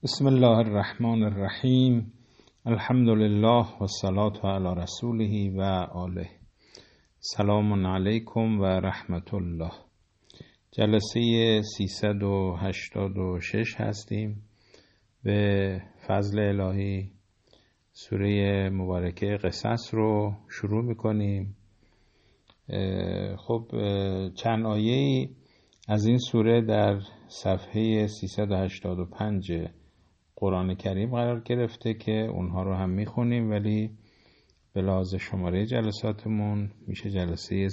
بسم الله الرحمن الرحیم. الحمد لله و الصلاة علی رسوله و آله. سلام علیکم و رحمت الله. جلسه 386 هستیم. به فضل الهی سوره مبارکه قصص رو شروع میکنیم. خب چند آیه از این سوره در صفحه 385 قرآن کریم قرار گرفته که اونها رو هم میخونیم، ولی به لحاظ شماره جلساتمون میشه جلسه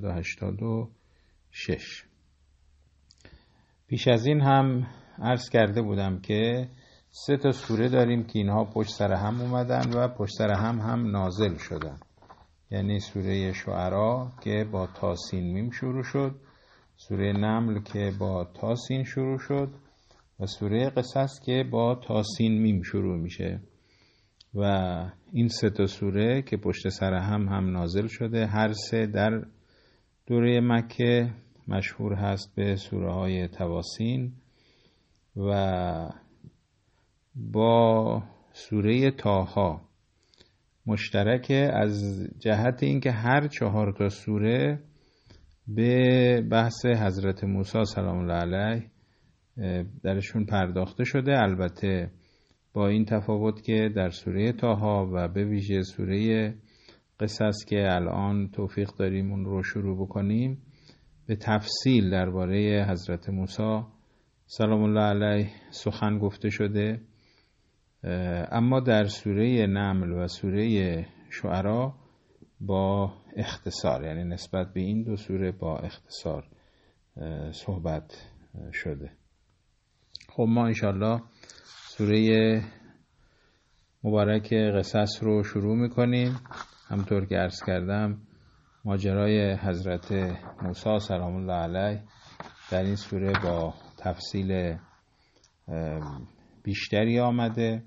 386. پیش از این هم عرض کرده بودم که 3 سوره داریم که اینها پشت سر هم اومدن و پشت سر هم نازل شدن. یعنی سوره شعرا که با تاسین میم شروع شد، سوره نمل که با تاسین شروع شد و سوره قصص که با تاسین میم شروع میشه. و این 3 سوره که پشت سر هم نازل شده، هر 3 در دوره مکه مشهور هست به سوره های تواسین و با سوره طه مشترکه از جهت اینکه هر 4 سوره به بحث حضرت موسی سلام الله علیه درشون پرداخته شده. البته با این تفاوت که در سوره طه و به ویژه سوره قصص که الان توفیق داریم اون رو شروع بکنیم، به تفصیل درباره حضرت موسی سلام الله علیه سخن گفته شده. اما در سوره نمل و سوره شعرا با اختصار، یعنی نسبت به این 2 سوره با اختصار صحبت شده. خب ما انشالله سوره مبارک قصص رو شروع میکنیم. همطور که عرض کردم ماجرای حضرت موسی سلام الله علیه در این سوره با تفصیل بیشتری آمده.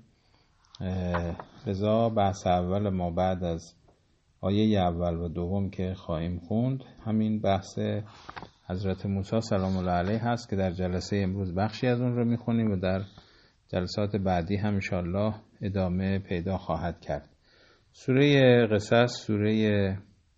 لذا بحث اول ما بعد از آیه اول و دوم که خواهیم خوند همین بحث حضرت موسی سلام الله علیه هست که در جلسه امروز بخشی از اون رو میخونیم و در جلسات بعدی هم انشالله ادامه پیدا خواهد کرد. سوره قصص سوره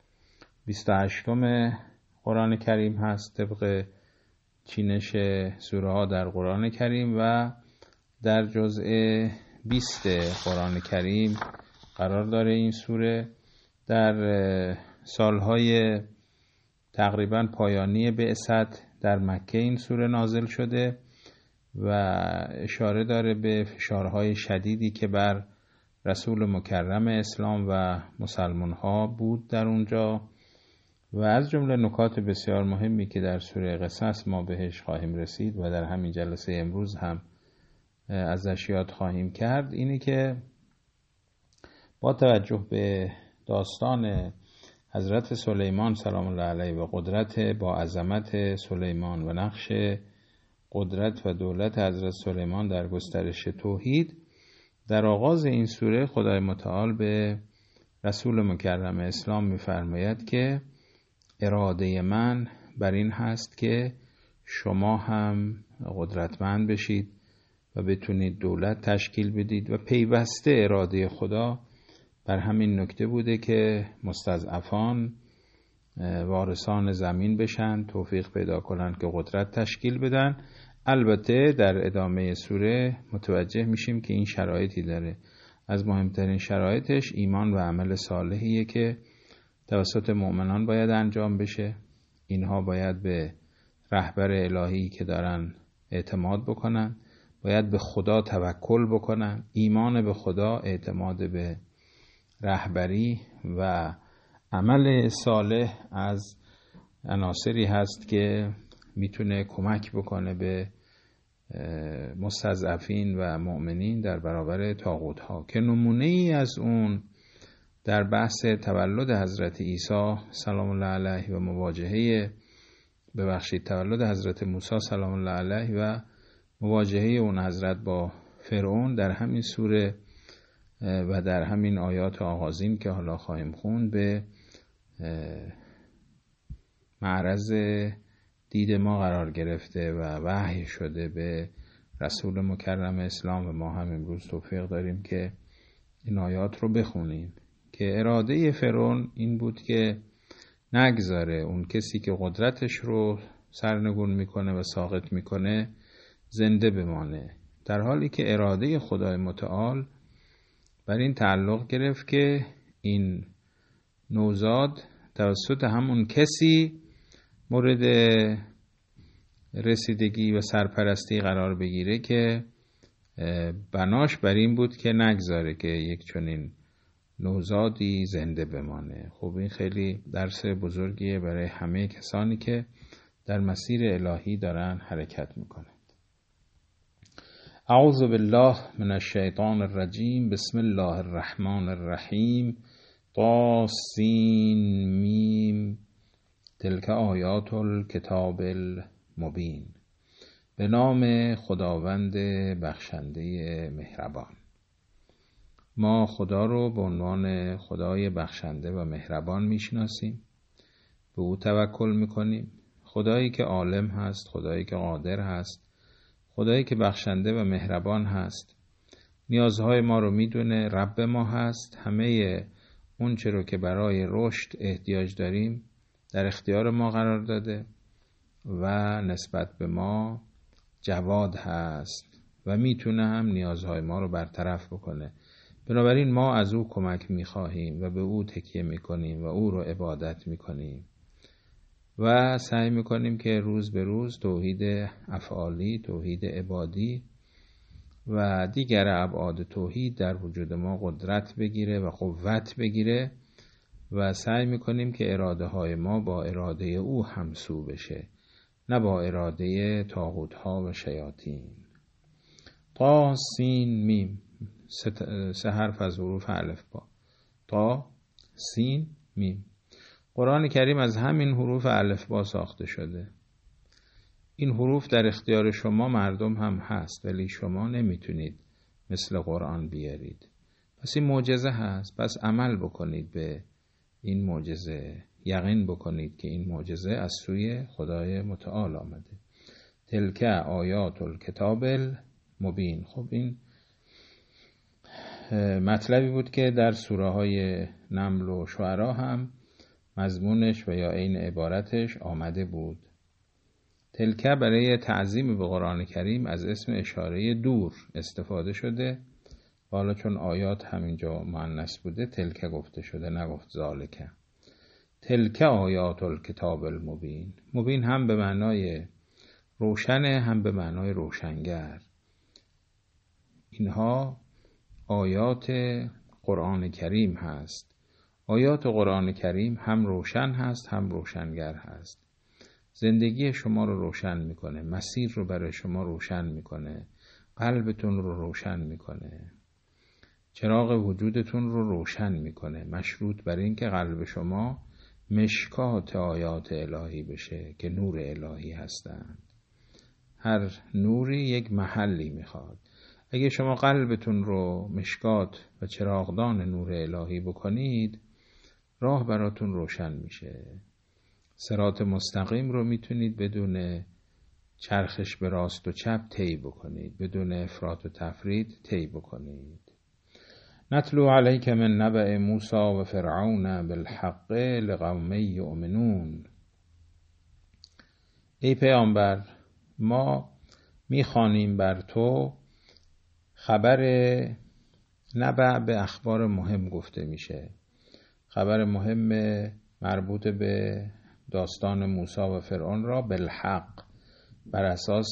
28 قرآن کریم هست طبق چینش سوره ها در قرآن کریم و در جزء 20 قرآن کریم قرار داره. این سوره در سالهای تقریبا پایانی بعثت در مکه این سوره نازل شده و اشاره داره به فشارهای شدیدی که بر رسول مکرم اسلام و مسلمان ها بود در اونجا و از جمله نکات بسیار مهمی که در سوره قصص ما بهش خواهیم رسید و در همین جلسه امروز هم ازش یاد خواهیم کرد اینه که با توجه به داستان حضرت سلیمان سلام الله علیه و قدرت با عظمت سلیمان و نقش قدرت و دولت حضرت سلیمان در گسترش توحید، در آغاز این سوره خدای متعال به رسول مکرم اسلام می‌فرماید که اراده من بر این هست که شما هم قدرتمند بشید و بتونید دولت تشکیل بدید و پیوسته اراده خدا بر همین نکته بوده که مستضعفان وارثان زمین بشن، توفیق پیدا کنن که قدرت تشکیل بدن. البته در ادامه سوره متوجه میشیم که این شرایطی داره. از مهمترین شرایطش ایمان و عمل صالحیه که توسط مؤمنان باید انجام بشه. اینها باید به رهبر الهی که دارن اعتماد بکنن، باید به خدا توکل بکنن. ایمان به خدا، اعتماد به رهبری و عمل صالح از عناصری هست که میتونه کمک بکنه به مستضعفین و مؤمنین در برابر طاغوت ها، که نمونه ای از اون در بحث تولد حضرت عیسی سلام الله علیه و تولد حضرت موسی سلام الله علیه و مواجهه اون حضرت با فرعون در همین سوره و در همین آیات آغازین که حالا خواهیم خوند به معرض دید ما قرار گرفته و وحی شده به رسول مکرم اسلام و ما هم امروز توفیق داریم که این آیات رو بخونیم که اراده فرعون این بود که نگذاره اون کسی که قدرتش رو سرنگون میکنه و ساقط میکنه زنده بمانه، در حالی که اراده خدای متعال بر این تعلق گرفت که این نوزاد توسط همون کسی مورد رسیدگی و سرپرستی قرار بگیره که بناش بر این بود که نگذاره که یک چنین نوزادی زنده بمانه. خب این خیلی درس بزرگیه برای همه کسانی که در مسیر الهی دارن حرکت میکنند. اعوذ بالله من الشیطان الرجیم. بسم الله الرحمن الرحیم. طاسین میم. تلک آیات الکتاب المبین. به نام خداوند بخشنده مهربان. ما خدا رو به عنوان خدای بخشنده و مهربان میشناسیم، به او توکل میکنیم. خدایی که عالم هست، خدایی که قادر هست، خدایی که بخشنده و مهربان هست، نیازهای ما رو میدونه، رب ما هست، همه اون چه رو که برای رشد احتیاج داریم در اختیار ما قرار داده و نسبت به ما جواد هست و میتونه هم نیازهای ما رو برطرف بکنه. بنابراین ما از او کمک میخواهیم و به او تکیه میکنیم و او رو عبادت میکنیم و سعی میکنیم که روز به روز توحید افعالی، توحید عبادی و دیگر ابعاد توحید در وجود ما قدرت بگیره و قوت بگیره و سعی میکنیم که اراده های ما با اراده او همسو بشه، نه با اراده طاغوت ها و شیاطین. طا سین میم. سه حرف از حروف الف با. طا سین میم. قرآن کریم از همین حروف الف با ساخته شده. این حروف در اختیار شما مردم هم هست، ولی شما نمیتونید مثل قرآن بیارید. پس این معجزه هست، پس عمل بکنید به این معجزه، یقین بکنید که این معجزه از سوی خدای متعال آمده. تلک آیات الکتاب المبین. خب این مطلبی بود که در سوره های نمل و شعرا هم مضمونش و یا عین عبارتش آمده بود. تلکه برای تعظیم به قرآن کریم از اسم اشاره دور استفاده شده. حالا چون آیات همینجا مؤنث بوده تلکه گفته شده، نگفت ذالکه. تلکه آیات الکتاب المبین. مبین هم به معنای روشنه، هم به معنای روشنگر. اینها آیات قرآن کریم هست. آیات قرآن کریم هم روشن هست، هم روشنگر هست. زندگی شما رو روشن میکنه، مسیر رو برای شما روشن میکنه، قلبتون رو روشن میکنه، چراغ وجودتون رو روشن میکنه، مشروط بر این که قلب شما مشکات آیات الهی بشه که نور الهی هستند. هر نوری یک محلی میخواد. اگه شما قلبتون رو مشکات و چراغدان نور الهی بکنید، راه براتون روشن میشه. صراط مستقیم رو میتونید بدون چرخش به راست و چپ طی بکنید، بدون افراط و تفرید طی بکنید. نتلو علیک من نبأ موسی و فرعون بالحق لقوم یؤمنون. ای پیامبر، ما میخوانیم بر تو خبر نبأ. به اخبار مهم گفته میشه. خبر مهم مربوط به داستان موسی و فرعون را بالحق، بر اساس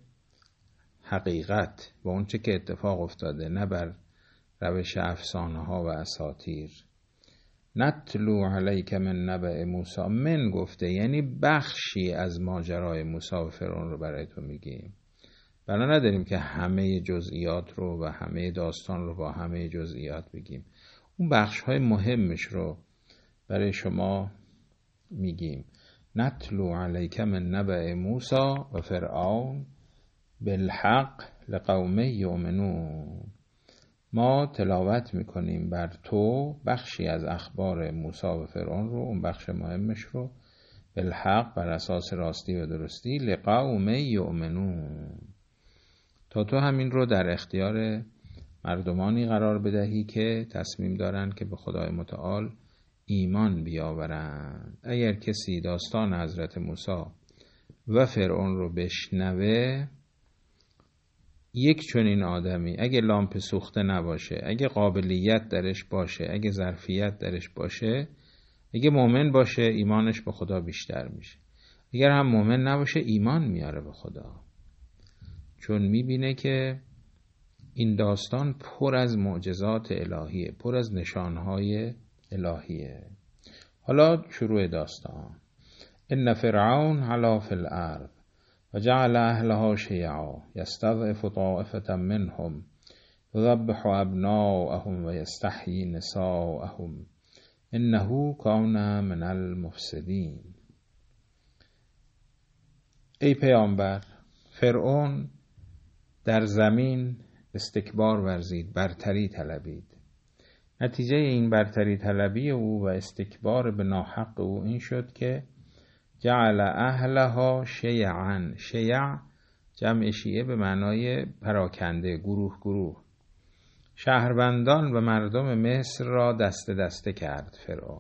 حقیقت و اون چه که اتفاق افتاده، نه بر روش افسانه ها و اساطیر. نتلو علیک من نبأ موسی. من گفته یعنی بخشی از ماجرای موسی و فرعون رو برای تو میگیم. بنا نداریم که همه جزئیات رو و همه داستان رو با همه جزئیات بگیم. اون بخش های مهمش رو برای شما میگیم. نتلو علیک من نبأ موسی و فرعون بالحق لقوم یؤمنون. ما تلاوت میکنیم بر تو بخشی از اخبار موسی و فرعون رو، اون بخش مهمش رو، بالحق، بر اساس راستی و درستی، لقوم یؤمنون، تا تا تو همین رو در اختیار مردمانی قرار بدهی که تصمیم دارند که به خدای متعال ایمان بیاورند. اگر کسی داستان حضرت موسی و فرعون رو بشنوه، یک چنین آدمی اگه لامپ سوخته نباشه، اگه قابلیت درش باشه، اگه ظرفیت درش باشه، اگه مؤمن باشه ایمانش به خدا بیشتر میشه. اگر هم مؤمن نباشه ایمان میاره به خدا، چون میبینه که این داستان پر از معجزات الهیه، پر از نشانهای الهیه. حالا شروع داستان. ان فرعون علا فی الارض و جعل اهلها شیعا یستضعف طائفة منهم یذبح ابناءهم و یستحیی نساءهم انه کان من المفسدین. ای پیامبر، فرعون در زمین استکبار ورزید، برتری طلبید. نتیجه این برتری طلبی او و استکبار به ناحق او این شد که جعل اهلها شیعا. شیع جمع شیعه به معنای پراکنده، گروه گروه. شهروندان و مردم مصر را دسته دسته کرد فرعون.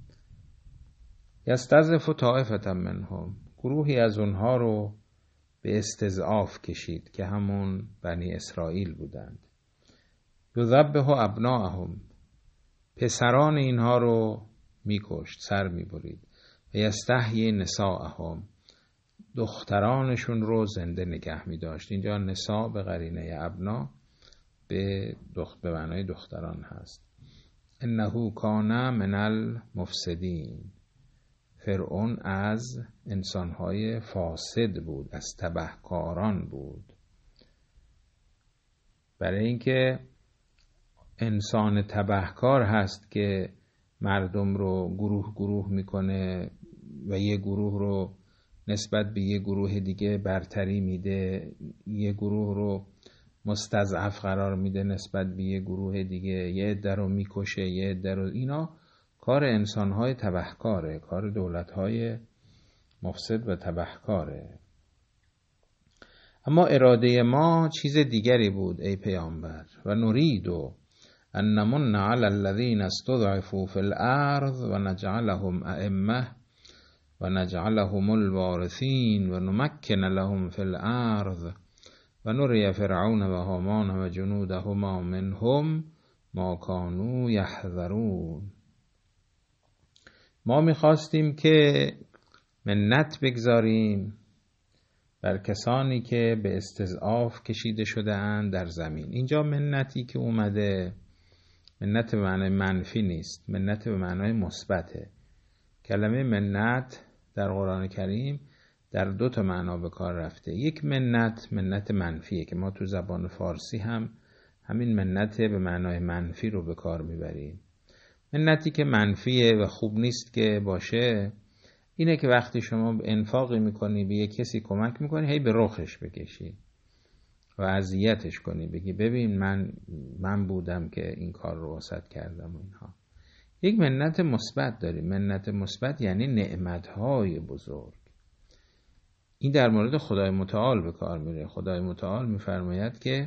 یستضعف طائفة منهم، گروهی از اونها رو به استضعاف کشید که همون بنی اسرائیل بودند. یذبح ابناءهم، پسران اینها رو میکشت، سر میبرید. و یستحیی نساءهم، دخترانشون رو زنده نگه میداشت. اینجا نساء به قرینه ابنا به معنای دختران هست. انه کان من المفسدین، فرعون از انسانهای فاسد بود، از تبهکاران بود. برای اینکه انسان تبهکار هست که مردم رو گروه گروه میکنه و یه گروه رو نسبت به یه گروه دیگه برتری میده، یه گروه رو مستضعف قرار میده نسبت به یه گروه دیگه، یه عده رو میکشه، یه عده رو. اینا کار انسانهای تبهکاره، کار دولتهای مفسد و تبهکاره. اما اراده ما چیز دیگری بود ای پیامبر. و نریدو ان نمن علی الذین استضعفوا فی الارض و نجعلهم ائمه و نجعلهم الوارثین و نمکن لهم فی الارض و نری فرعون و هامان و جنودهما منهم ما کانوا یحذرون. ما میخواستیم که منت بگذاریم بر کسانی که به استضعاف کشیده شده اند در زمین. اینجا منتی که اومده، منت به معنای منفی نیست، منت به معنای مثبته. کلمه منت در قرآن کریم در دو تا معنا به کار رفته. یک منت منفیه که ما تو زبان فارسی هم همین منت به معنای منفی رو به کار میبریم. منتی که منفیه و خوب نیست که باشه اینه که وقتی شما انفاقی میکنی، به یک کسی کمک میکنی، هی به رخش بکشی و اذیتش کنی، بگی ببین من بودم که این کار رو واسط کردم و اینها. یک منت مثبت داریم. منت مثبت یعنی نعمتهای بزرگ. این در مورد خدای متعال به کار میره. خدای متعال میفرماید که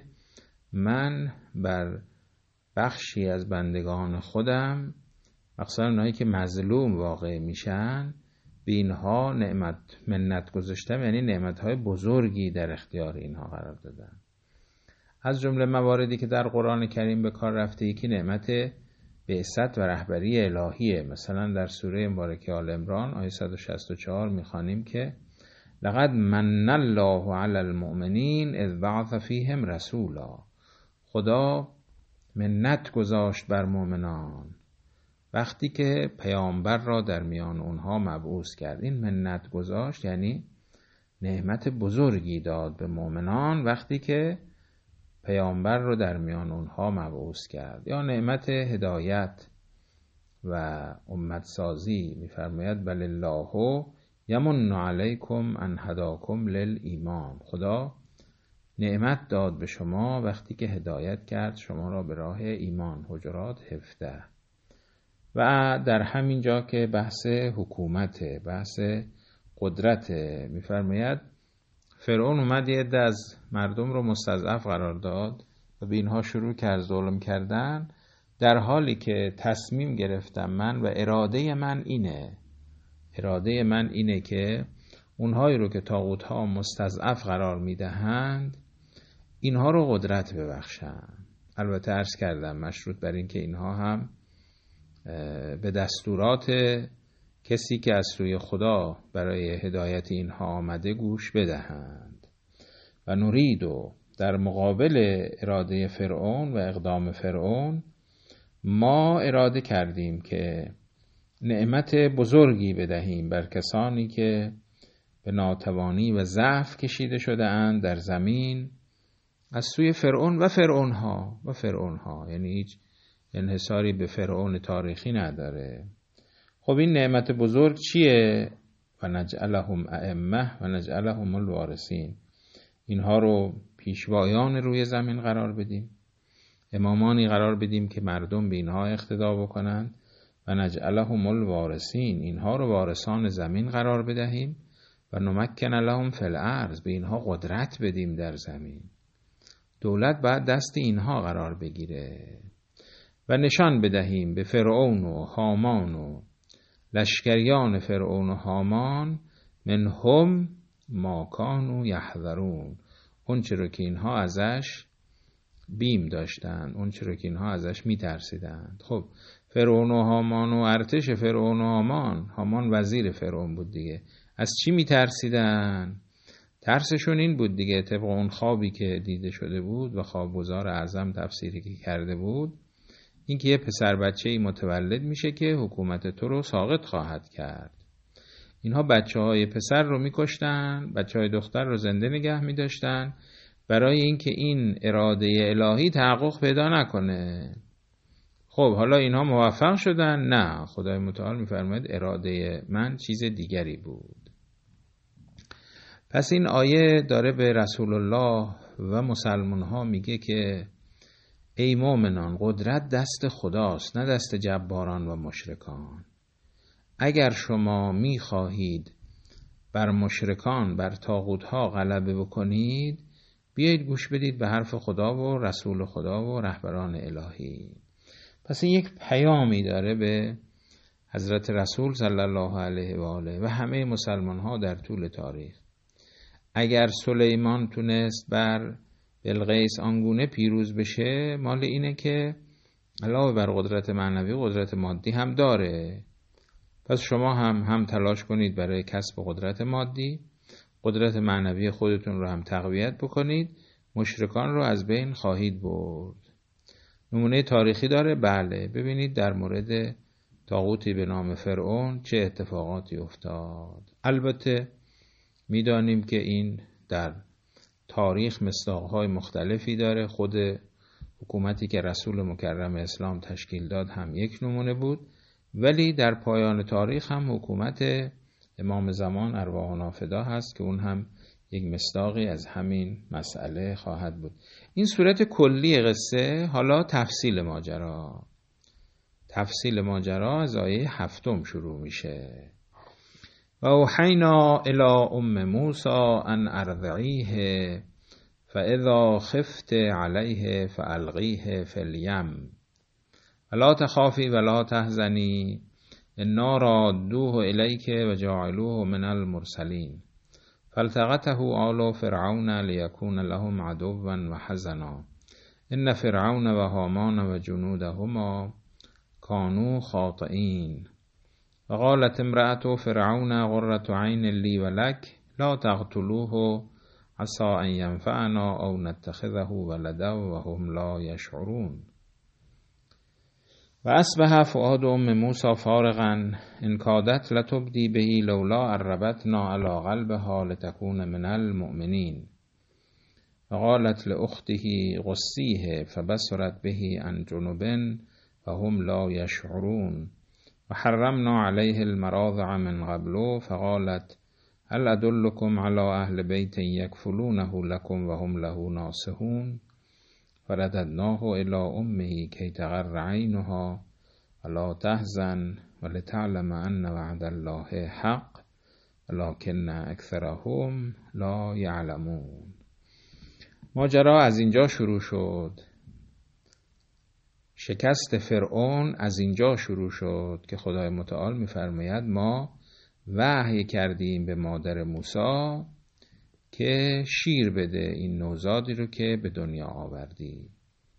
من بر بخشی از بندگان خودم، مخصوصا اونایی که مظلوم واقع میشن، به اینها منت گذاشتم، یعنی نعمتهای بزرگی در اختیار اینها قرار دادم. از جمله مواردی که در قرآن کریم به کار رفته، یکی نعمت بعثت و رهبری الهیه. مثلا در سوره مبارکه آل عمران آیه 164 میخوانیم که لقد من الله علی المؤمنین اذ بعث فیهم رسولا. خدا منت گذاشت بر مؤمنان وقتی که پیامبر را در میان اونها مبعوث کرد. این منت گذاشت یعنی نعمت بزرگی داد به مؤمنان وقتی که پیامبر رو در میان اونها مبعوث کرد. یا نعمت هدایت و امت سازی. میفرماید بل الله یمن علیکم ان هداکم للایمان. خدا نعمت داد به شما وقتی که هدایت کرد شما را به راه ایمان. حجرات 17. و در همین جا که بحث حکومت، بحث قدرت، میفرماید فرعون اومد یه عده از مردم رو مستضعف قرار داد و به اینها شروع کرد ظلم کردن، در حالی که تصمیم گرفتم من و اراده من اینه که اونهایی رو که طاغوت‌ها مستضعف قرار میدهند اینها رو قدرت ببخشم. البته عرض کردم مشروط بر این که اینها هم به دستورات کسی که از سوی خدا برای هدایت اینها آمده گوش بدهند. و نوریدو، در مقابل اراده فرعون و اقدام فرعون ما اراده کردیم که نعمت بزرگی بدهیم بر کسانی که به ناتوانی و ضعف کشیده شده اند در زمین از سوی فرعون و فرعونها، یعنی هیچ انحصاری به فرعون تاریخی نداره. خب این نعمت بزرگ چیه؟ و نجعلهم ائمه و نجعلهم الوارثین، اینها رو پیشوایان روی زمین قرار بدیم، امامانی قرار بدیم که مردم به اینها اقتدا بکنند، و نجعلهم الوارثین، اینها رو وارثان زمین قرار بدهیم، و نمکن لهم فی الارض، به اینها قدرت بدیم در زمین. دولت باید دست اینها قرار بگیره. و نشان بدهیم به فرعون و هامان و لشکریان فرعون و هامان منهم ما کانوا یحذرون، اون چرا که اینها ازش بیم داشتن، اون چرا که اینها ازش میترسیدند. خب فرعون و هامان و ارتش فرعون و هامان وزیر فرعون بود دیگه، از چی میترسیدن؟ ترسشون این بود دیگه، طبق اون خوابی که دیده شده بود و خوابگزار اعظم تفسیری که کرده بود، این که یه پسر بچه‌ای متولد میشه که حکومت تو رو ساقط خواهد کرد. اینها بچه‌های پسر رو میکشتن، بچه‌های دختر رو زنده نگه میداشتن برای اینکه این اراده الهی تحقق پیدا نکنه. خب حالا اینها موفق شدن؟ نه، خدای متعال میفرماید اراده من چیز دیگری بود. پس این آیه داره به رسول الله و مسلمان ها میگه که ای مؤمنان، قدرت دست خداست، نه دست جباران و مشرکان. اگر شما میخواهید بر مشرکان، بر طاغوت‌ها غلبه بکنید، بیایید گوش بدید به حرف خدا و رسول خدا و رهبران الهی. پس این یک پیامی داره به حضرت رسول صلی الله علیه و آله و همه مسلمان ها در طول تاریخ. اگر سلیمان تونست بر بلقیس آنگونه پیروز بشه، مال اینه که علاوه بر قدرت معنوی قدرت مادی هم داره. پس شما هم تلاش کنید برای کسب قدرت مادی، قدرت معنوی خودتون رو هم تقویت بکنید، مشرکان رو از بین خواهید برد. نمونه تاریخی داره؟ بله، ببینید در مورد طاغوتی به نام فرعون چه اتفاقاتی افتاد. البته میدانیم که این در تاریخ مصداقهای مختلفی داره. خود حکومتی که رسول مکرم اسلام تشکیل داد هم یک نمونه بود، ولی در پایان تاریخ هم حکومت امام زمان ارواحنا فدا هست که اون هم یک مصداقی از همین مسئله خواهد بود. این صورت کلی قصه. حالا تفصیل ماجرا از آیه 7 شروع میشه. و اوحینا الی ام موسی ان ارضعیه فاذا خفت علیه فالقیه فی الیم ولا تخافی ولا تحزنی انا رادوه الیک و جاعلوه من المرسلین فالتقطه آل فرعون لیکون لهم عدوا و حزنا ان فرعون و هامان و جنودهما کانوا خاطئین و قالت امرأة فرعون قرة عین لی و لک لا تقتلوه عسى ان ینفعنا او نتخذه ولدا و هم لا یشعرون. و اصبح فؤاد ام موسی فارغا ان کادت لتبدی به لولا اربتنا علی قلبها لتکون من المؤمنین و قالت لاخته قصیه فبصرت به عن جنب و هم لا یشعرون و حرمنا علیه المراضع من قبل فقالت هل ادلکم علی اهل بیت یکفلونه لکم و هم له ناصحون فرددناه الی امه کی تقر عینها ولا تحزن ولتعلم ان وعد الله حق ولکن اکثرهم لا یعلمون. ماجرا از اینجا شروع شد، شکست فرعون از اینجا شروع شد که خدای متعال می‌فرماید ما وحی کردیم به مادر موسی که شیر بده این نوزادی رو که به دنیا آوردی.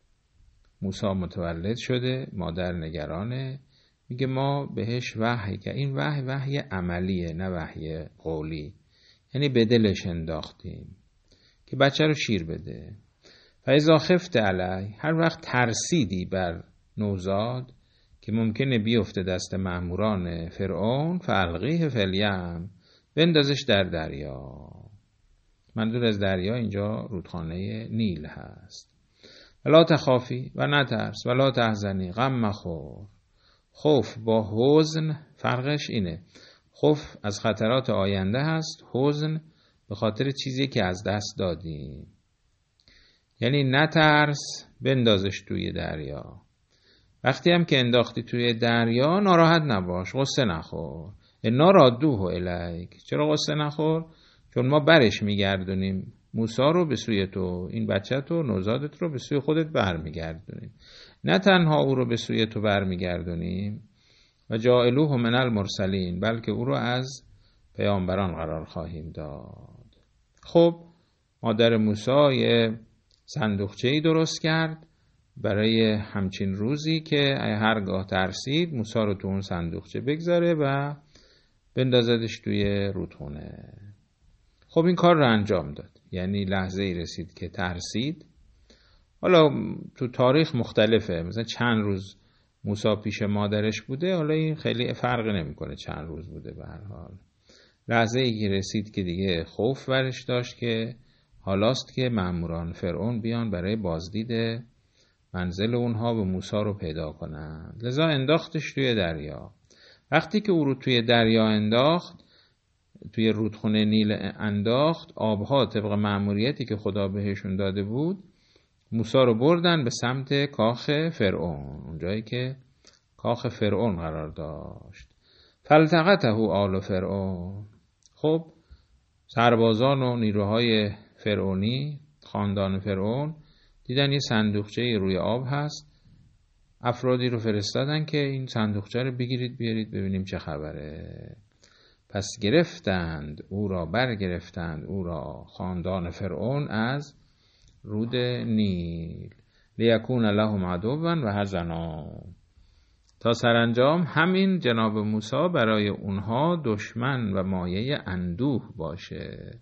موسی متولد شده، مادر نگرانه، میگه ما بهش وحی که این وحی عملیه نه وحی قولی، یعنی به دلش انداختیم که بچه رو شیر بده. فاذا خفت علی، هر وقت ترسیدی بر نوزاد که ممکنه بیفته دست مأموران فرعون، فالقیه فی الیم، بندازش در دریا. منظور از دریا اینجا رودخانه نیل هست. ولا تخافی و نترس، ولا تحزنی غم مخور. خوف با حزن فرقش اینه، خوف از خطرات آینده هست، حزن به خاطر چیزی که از دست دادیم. یعنی نترس، بندازش توی دریا. وقتی هم که انداختی توی دریا ناراحت نباش، غصه نخور. انا رادوه الیک، چرا غصه نخور؟ چون ما برش میگردونیم موسی رو به سوی تو، این بچه تو نوزادت رو به سوی خودت برمیگردونیم. نه تنها او رو به سوی تو برمیگردونیم و جاعلوه من المرسلین، بلکه او رو از پیامبران قرار خواهیم داد. خب مادر موسی یه صندوقچه‌ای درست کرد برای همچین روزی که هرگاه ترسید موسی رو تو اون صندوقچه بگذاره و بندازدش توی رودخونه. خب این کار رو انجام داد، یعنی لحظه ای رسید که ترسید. حالا تو تاریخ مختلفه، مثلا چند روز موسی پیش مادرش بوده، حالا این خیلی فرق نمیکنه چند روز بوده. به هر حال لحظه ای که رسید که دیگه خوف برش داشت که حالاست که مأموران فرعون بیان برای بازدید منزل اونها به موسی رو پیدا کنند. لذا انداختش توی دریا. وقتی که او رو توی دریا انداخت، توی رودخونه نیل انداخت، آبها طبق مأموریتی که خدا بهشون داده بود موسی رو بردن به سمت کاخ فرعون، اونجایی که کاخ فرعون قرار داشت. فالتقطه آل فرعون. خب سربازان و نیروهای فرعونی، خاندان فرعون، دیدن یه صندوقچه روی آب هست، افرادی رو فرستادن که این صندوقچه رو بگیرید بیارید ببینیم چه خبره. پس گرفتند او را، برگرفتند او را خاندان فرعون از رود نیل، لیکون لهم عدوا و حزنا، تا سرانجام همین جناب موسی برای اونها دشمن و مایه اندوه باشه.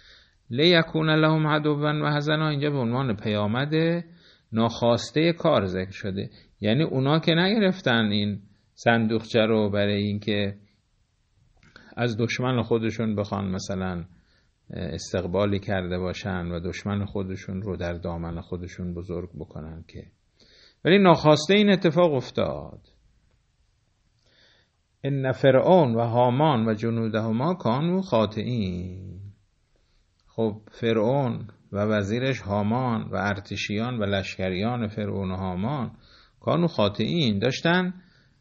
لیکون لهم عدوا و حزنا اینجا به عنوان پیامد ناخواسته کار ذکر شده، یعنی اونا که نگرفتن این صندوقچه رو برای اینکه از دشمن خودشون بخوان مثلا استقبالی کرده باشن و دشمن خودشون رو در دامن خودشون بزرگ بکنن، که ولی ناخواسته این اتفاق افتاد. ان فرعون و هامان و جنودهما کانوا خاطئین. خب فرعون و وزیرش هامان و ارتشیان و لشکریان فرعون و هامان کانوا خاطئین، داشتن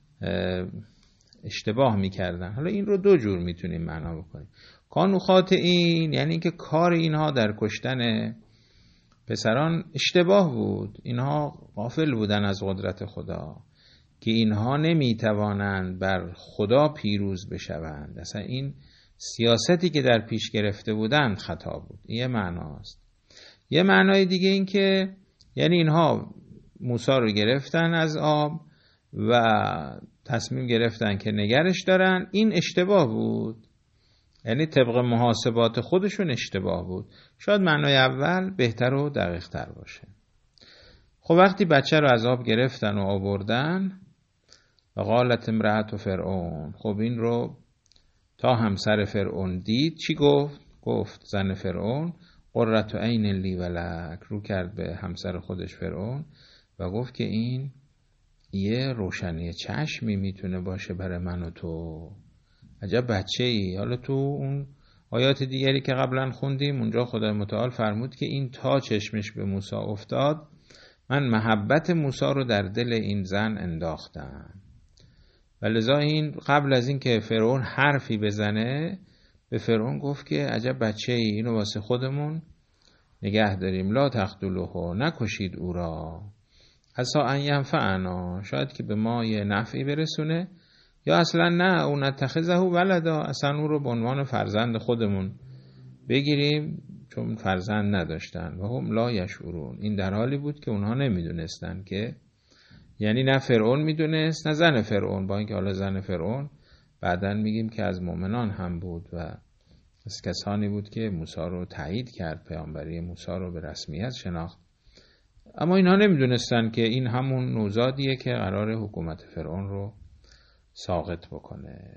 اشتباه میکردن. حالا این رو دو جور میتونیم معنا بکنیم. کانوا خاطئین یعنی که کار اینها در کشتن پسران اشتباه بود، اینها غافل بودن از قدرت خدا، که اینها نمیتوانند بر خدا پیروز بشوند. اصلا این سیاستی که در پیش گرفته بودند خطا بود. این یه معناست. یه معنای دیگه این که یعنی اینها موسی رو گرفتن از آب و تصمیم گرفتن که نگرش دارن، این اشتباه بود، یعنی طبق محاسبات خودشون اشتباه بود. شاید معنای اول بهتر و دقیق تر باشه. خب وقتی بچه رو از آب گرفتن و آوردن، و قالت امرأة فرعون، خب این رو تا همسر فرعون دید چی گفت؟ گفت زن فرعون قرة عین لی و لک، رو کرد به همسر خودش فرعون و گفت که این یه روشنی چشمی میتونه باشه برای من و تو. عجب بچه ای. حالا تو اون آیات دیگری که قبلا خوندیم اونجا خدای متعال فرمود که این تا چشمش به موسی افتاد من محبت موسی رو در دل این زن انداختم. و لذا این قبل از این که فرعون حرفی بزنه به فرعون گفت که عجب بچه ای، اینو واسه خودمون نگه داریم، لا تقتلوه، نکشید او را، عسا ان ینفعنا، شاید که به ما یه نفعی برسونه، یا اصلا نه، او نتخذه ولدا، اصلا او رو به عنوان فرزند خودمون بگیریم، چون فرزند نداشتن. و هم لا یشعرون، این در حالی بود که اونها نمیدونستن که، یعنی نه فرعون میدونست نه زن فرعون، با اینکه حالا زن فرعون بعدن میگیم که از مؤمنان هم بود و از کسانی بود که موسی رو تایید کرد، پیامبری موسی رو به رسمیت شناخت، اما اینها نمیدونستن که این همون نوزادیه که قرار حکومت فرعون رو ساقط بکنه.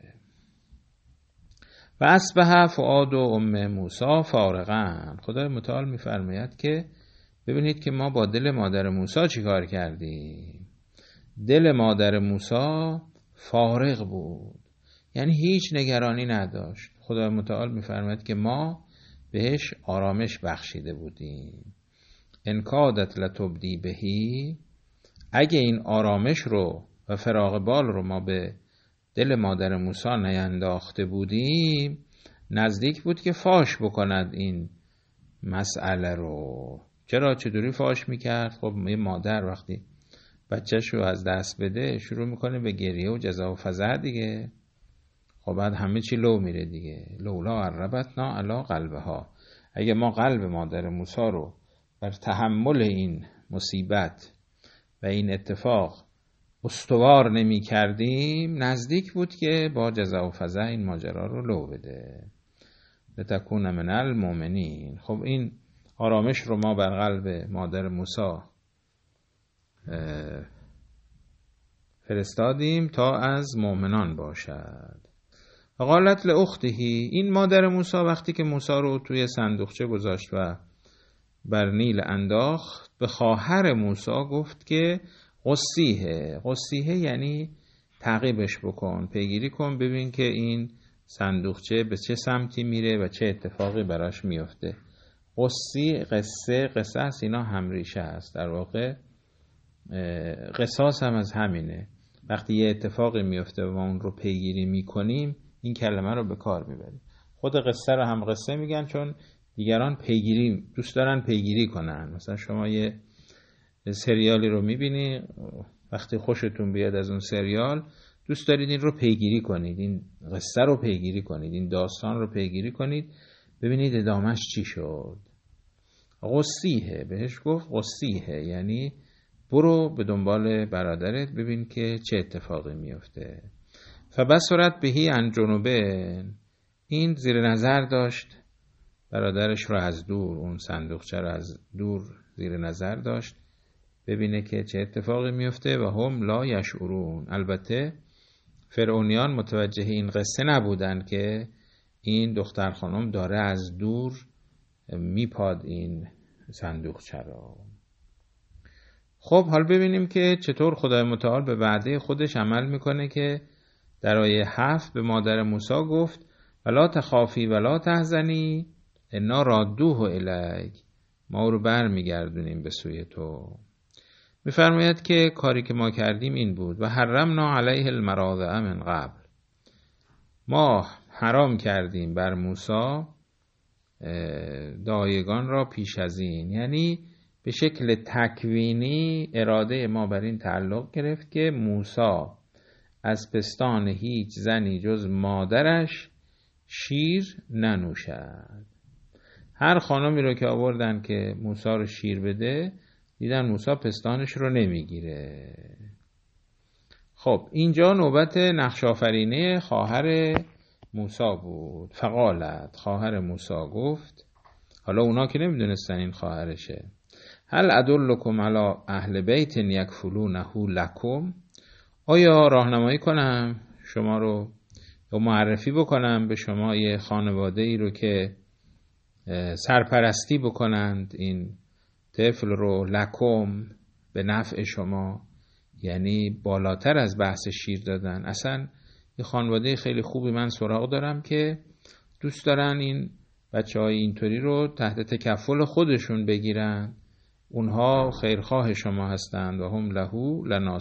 و اصبح فؤاد ام موسی فارغا، خدای متعال میفرماید که ببینید که ما با دل مادر موسی چی کار کردیم. دل مادر موسی فارغ بود، یعنی هیچ نگرانی نداشت. خدای متعال میفرماید که ما بهش آرامش بخشیده بودیم. انکادت لتبدی بهی، اگه این آرامش رو و فراغ بال رو ما به دل مادر موسی نینداخته بودیم، نزدیک بود که فاش بکند این مسئله رو. چرا؟ چطوری فاش میکرد؟ خب یه مادر وقتی بچهش رو از دست بده شروع میکنه به گریه و جزع و فزع دیگه، خب بعد همه چی لو میره دیگه. لولا عربتنا علی قلبها، اگه ما قلب مادر موسی رو بر تحمل این مصیبت و این اتفاق استوار نمی کردیم، نزدیک بود که با جزع و فزع این ماجرا رو لو بده. لتکون من المؤمنین. خب این آرامش رو ما بر قلب مادر موسی فرستادیم تا از مؤمنان باشد. و قالت لاختهی، این مادر موسی وقتی که موسی رو توی صندوقچه گذاشت و بر نیل انداخت، به خواهر موسی گفت که قصیه یعنی تعقیبش بکن، پیگیری کن، ببین که این صندوقچه به چه سمتی میره و چه اتفاقی براش میفته. قصه اینا هم ریشه هست، در واقع قصاص هم از همینه. وقتی یه اتفاقی میفته و ما اون رو پیگیری میکنیم، این کلمه رو به کار میبریم. خود قصه رو هم قصه میگن چون دیگران دوست دارن پیگیری کنن. مثلا شما یه سریالی رو میبینی، وقتی خوشتون بیاد از اون سریال دوست دارید این رو پیگیری کنید، این قصه رو پیگیری کنید، این داستان رو پیگیری کنید، ببینید ادامش چی شد. قصیه بهش گفت، قصیه یعنی برو به دنبال برادرت ببین که چه اتفاقی میفته. فبصرت بهی عن جنوبه، این زیر نظر داشت برادرش رو از دور، اون صندوقچه رو از دور زیر نظر داشت ببینه که چه اتفاقی میفته. و هم لا یشعرون، البته فرعونیان متوجه این قصه نبودن که این دختر خانم داره از دور میپاد این صندوقچه رو. خب حال ببینیم که چطور خدای متعال به وعده خودش عمل میکنه که در آیه 7 به مادر موسی گفت ولا تخافی ولا تحزنی انا رادوه الیک، ما او رو بر میگردونیم به سوی تو. میفرماید که کاری که ما کردیم این بود و حرمنا علیه المراضع من قبل، ما حرام کردیم بر موسی دایگان را پیش از این، یعنی به شکل تکوینی اراده ما بر این تعلق گرفت که موسی از پستان هیچ زنی جز مادرش شیر ننوشد. هر خانمی رو که آوردن که موسی رو شیر بده، دیدن موسی پستانش رو نمیگیره. خب اینجا نوبت نقش آفرینی خواهر موسی بود. فقالت، خواهر موسی گفت، حالا اونا که نمیدونستن این خواهرشه، هل ادلکم علی اهل بیت یکفلونه لکم، آیا راهنمایی کنم شما رو یا معرفی بکنم به شما یه خانواده ای رو که سرپرستی بکنند این طفل رو، لکم به نفع شما، یعنی بالاتر از بحث شیر دادن. اصلا یه خانواده خیلی خوبی من سراغ دارم که دوست دارن این بچه های اینطوری رو تحت تکفل خودشون بگیرن، اونها خیرخواه شما هستند و هم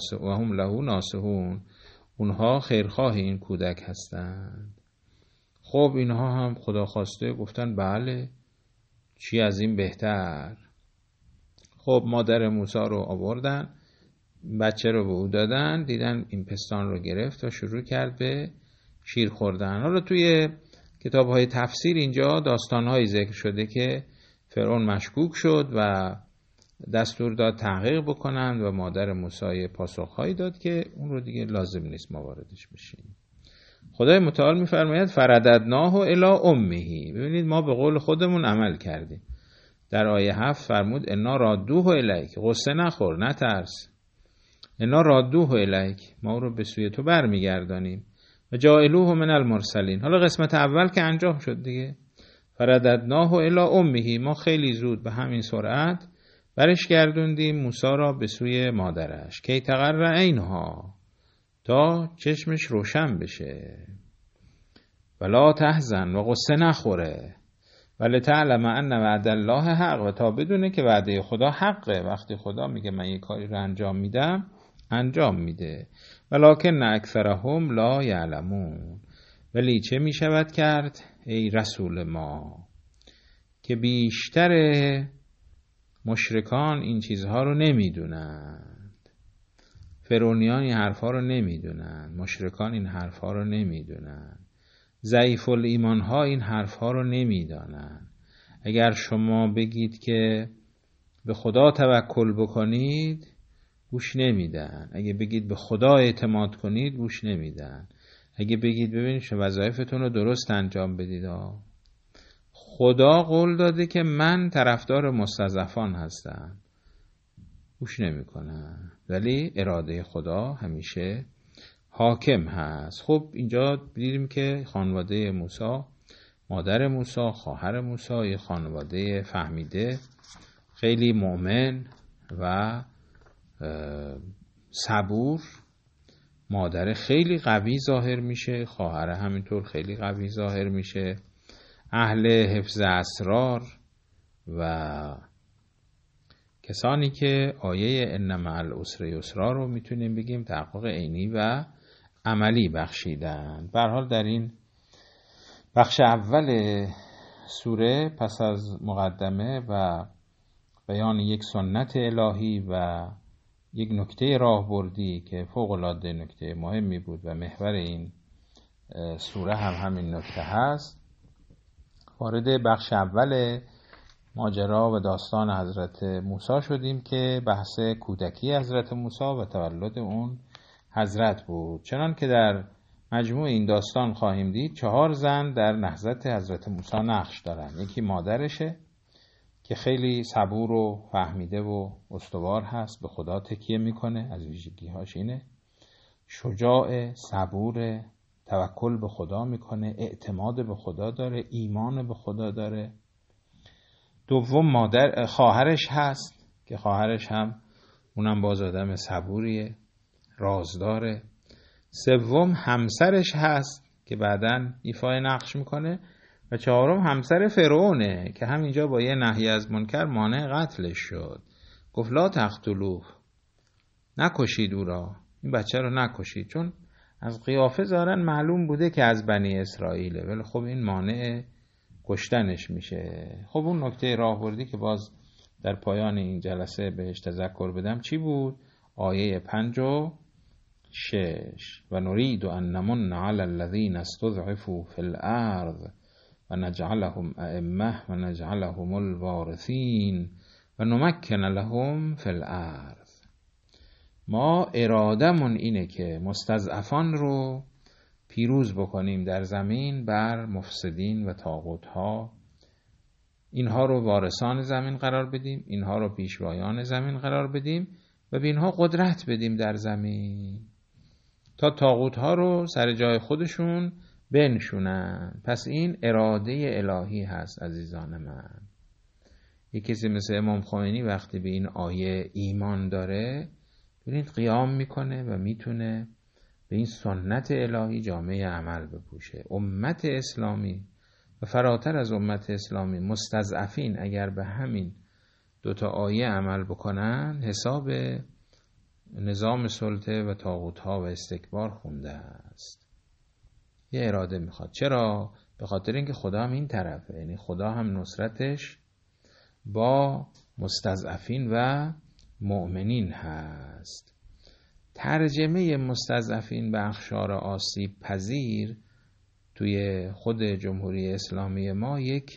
له ناصحون، اونها خیرخواه این کودک هستند. خب اینها هم خدا خواسته گفتن بله، چی از این بهتر. خب مادر موسی رو آوردن، بچه رو به او دادن، دیدن این پستان رو گرفت و شروع کرد به شیر خوردن. حالا توی کتاب‌های تفسیر اینجا داستان‌هایی ذکر شده که فرعون مشکوک شد و دستور داد تحقیق بکنند و مادر موسی پاسخهایی داد که اون رو دیگه لازم نیست ما واردش بشیم. خدای متعال می‌فرماید فرددناه الی امه. ببینید ما به قول خودمون عمل کردیم. در آیه 7 فرمود انا رادوه الیک، غصه نخور، نترس. انا رادوه الیک، ما رو به سوی تو برمیگردانیم. و جاعلوه من المرسلین. حالا قسمت اول که انجام شد دیگه، فرددناه الی امه، ما خیلی زود به همین سرعت برش گردوندیم موسی را به سوی مادرش. کی تقر عینها، تا چشمش روشن بشه. ولا تحزن، و غصه نخوره. ولی تعلم ان وعد الله حق، و تا بدونه که وعده خدا حقه. وقتی خدا میگه من یه کاری رو انجام میدم، انجام میده. ولکن اکثرهم لا یعلمون، ولی چه میشود کرد ای رسول ما که بیشتر مشرکان این چیزها رو نمیدونند. فرعونیان این حرفا رو نمیدونند، مشرکان این حرفا رو نمیدونند، ضعیف الایمان ها این حرفا رو نمیدانند. اگر شما بگید که به خدا توکل بکنید، گوش نمیدن. اگه بگید به خدا اعتماد کنید، گوش نمیدن. اگه بگید ببینید وظایفتون رو درست انجام بدید، خدا قول داده که من طرفدار مستضعفان هستم، گوش نمیکنن. ولی اراده خدا همیشه حاکم هست. خب اینجا دیدیم که خانواده موسی، مادر موسی، خواهر موسی، یه خانواده فهمیده، خیلی مؤمن و صبور. مادر خیلی قوی ظاهر میشه، خواهر همینطور خیلی قوی ظاهر میشه، اهل حفظ اسرار و کسانی که آیه ان مع العسر یسرا رو میتونیم بگیم تحقق عینی و عملی بخشیدن. به هر حال در این بخش اول سوره پس از مقدمه و بیان یک سنت الهی و یک نکته راهبردی که فوق‌العاده نکته مهمی بود و محور این سوره هم همین نکته هست، وارد بخش اول ماجرا و داستان حضرت موسی شدیم که بحث کودکی حضرت موسی و تولد اون حضرت بود. چنان که در مجموع این داستان خواهیم دید 4 زن در نهضت حضرت موسی نقش دارن. یکی مادرشه که خیلی صبور و فهمیده و استوار هست، به خدا تکیه میکنه، از ویژگی‌هاش اینه. شجاع، صبور، توکل به خدا میکنه، اعتماد به خدا داره، ایمان به خدا داره. دوم خواهرش هست که خواهرش هم اونم باز آدم صبوریه، رازداره. سوم همسرش هست که بعداً ایفای نقش میکنه. و 4م همسر فرعونه که همینجا با یه نهی از منکر مانع قتلش شد. گفت لا تقتلوه، نکشید او را، این بچه رو نکشید، چون از قیافه ظاهراً معلوم بوده که از بنی اسرائیله، ولی خب این مانع کشتنش میشه. خب اون نکته راهبردی که باز در پایان این جلسه بهش تذکر بدم چی بود؟ آیه 56 و نرید ان نمن علی الذین استضعفوا فی الارض و نجعلهم ائمه و نجعلهم الوارثین و نمکن لهم فی الارض. ما ارادمون اینه که مستضعفان رو پیروز بکنیم در زمین بر مفسدین و طاغوت‌ها، اینها رو وارثان زمین قرار بدیم، اینها رو پیشوایان زمین قرار بدیم و به اینها قدرت بدیم در زمین تا طاغوت‌ها رو سر جای خودشون بنشونن. پس این اراده الهی هست عزیزان من. یک کسی مثل امام خمینی وقتی به این آیه ایمان داره، ببینید قیام میکنه و میتونه به این سنت الهی جامعه عمل بپوشه. امت اسلامی و فراتر از امت اسلامی مستضعفین اگر به همین 2 آیه عمل بکنن، حساب نظام سلطه و طاغوت‌ها و استکبار خونده است. یه اراده میخواد. چرا؟ به خاطر اینکه خدا هم این طرفه، یعنی خدا هم نصرتش با مستضعفین و مؤمنین هست. ترجمه مستضعفین به اخشار آسیب پذیر توی خود جمهوری اسلامی ما یک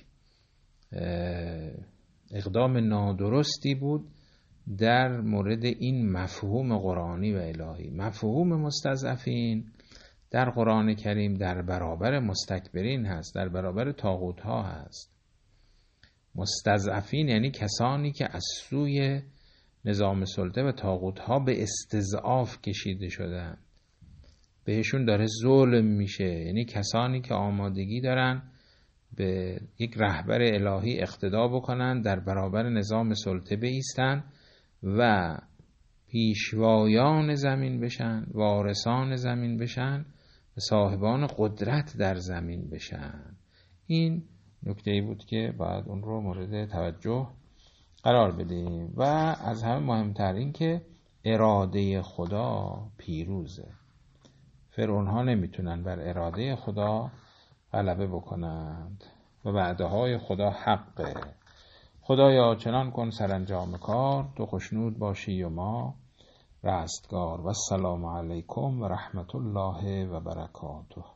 اقدام نادرستی بود در مورد این مفهوم قرآنی و الهی. مفهوم مستضعفین در قرآن کریم در برابر مستکبرین هست، در برابر طاغوت ها هست. مستضعفین یعنی کسانی که از سوی نظام سلطه و طاغوت ها به استضعاف کشیده شدن، بهشون داره ظلم میشه، یعنی کسانی که آمادگی دارن به یک رهبر الهی اقتدا بکنن، در برابر نظام سلطه بایستن و پیشوایان زمین بشن، وارثان زمین بشن و صاحبان قدرت در زمین بشن. این نکته‌ای بود که باید اون رو مورد توجه قرار بدیم. و از همه مهمتر این که اراده خدا پیروزه. فرعون ها نمیتونن بر اراده خدا غلبه بکنند و وعده‌های خدا حقه. خدایا چنان کن سرانجام کار، تو خوشنود باشی و ما رستگار. و السلام علیکم و رحمت الله و برکاته.